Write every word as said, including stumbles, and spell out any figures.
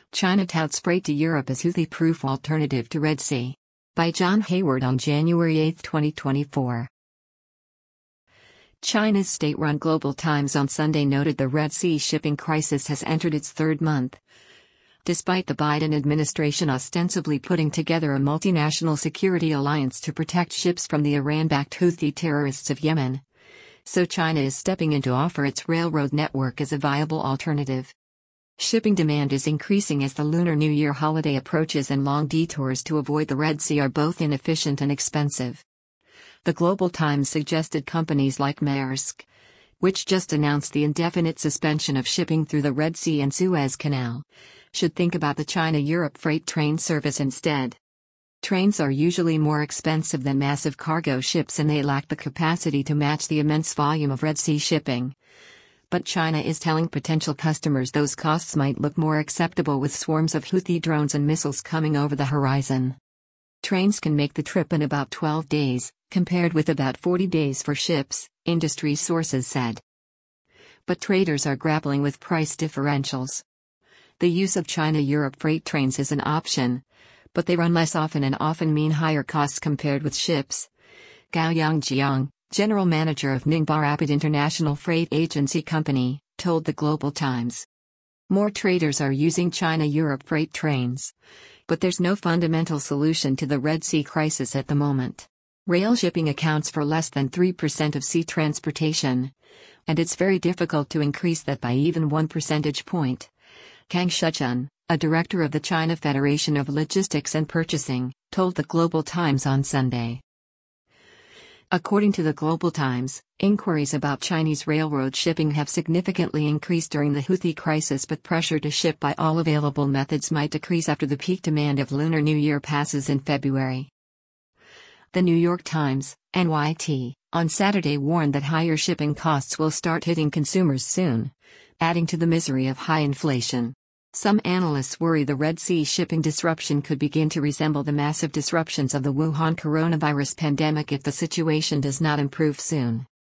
China touts freight to Europe as Houthi-proof alternative to Red Sea. By John Hayward on January eighth, twenty twenty-four. China's state-run Global Times on Sunday noted the Red Sea shipping crisis has entered its third month. Despite the Biden administration ostensibly putting together a multinational security alliance to protect ships from the Iran-backed Houthi terrorists of Yemen, so China is stepping in to offer its railroad network as a viable alternative. Shipping demand is increasing as the Lunar New Year holiday approaches, and long detours to avoid the Red Sea are both inefficient and expensive. The Global Times suggested companies like Maersk, which just announced the indefinite suspension of shipping through the Red Sea and Suez Canal, should think about the China-Europe freight train service instead. Trains are usually more expensive than massive cargo ships, and they lack the capacity to match the immense volume of Red Sea shipping. But China is telling potential customers those costs might look more acceptable with swarms of Houthi drones and missiles coming over the horizon. Trains can make the trip in about twelve days, compared with about forty days for ships, industry sources said. But traders are grappling with price differentials. The use of China-Europe freight trains is an option, but they run less often and often mean higher costs compared with ships. Gao Yongjiang, general manager of Ningbo Rapid International Freight Agency Company, told the Global Times. More traders are using China-Europe freight trains, but there's no fundamental solution to the Red Sea crisis at the moment. Rail shipping accounts for less than three percent of sea transportation, and it's very difficult to increase that by even one percentage point. Kang Shuchun, a director of the China Federation of Logistics and Purchasing, told the Global Times on Sunday. According to the Global Times, inquiries about Chinese railroad shipping have significantly increased during the Houthi crisis, but pressure to ship by all available methods might decrease after the peak demand of Lunar New Year passes in February. The New York Times, N Y T, on Saturday warned that higher shipping costs will start hitting consumers soon, adding to the misery of high inflation. Some analysts worry the Red Sea shipping disruption could begin to resemble the massive disruptions of the Wuhan coronavirus pandemic if the situation does not improve soon.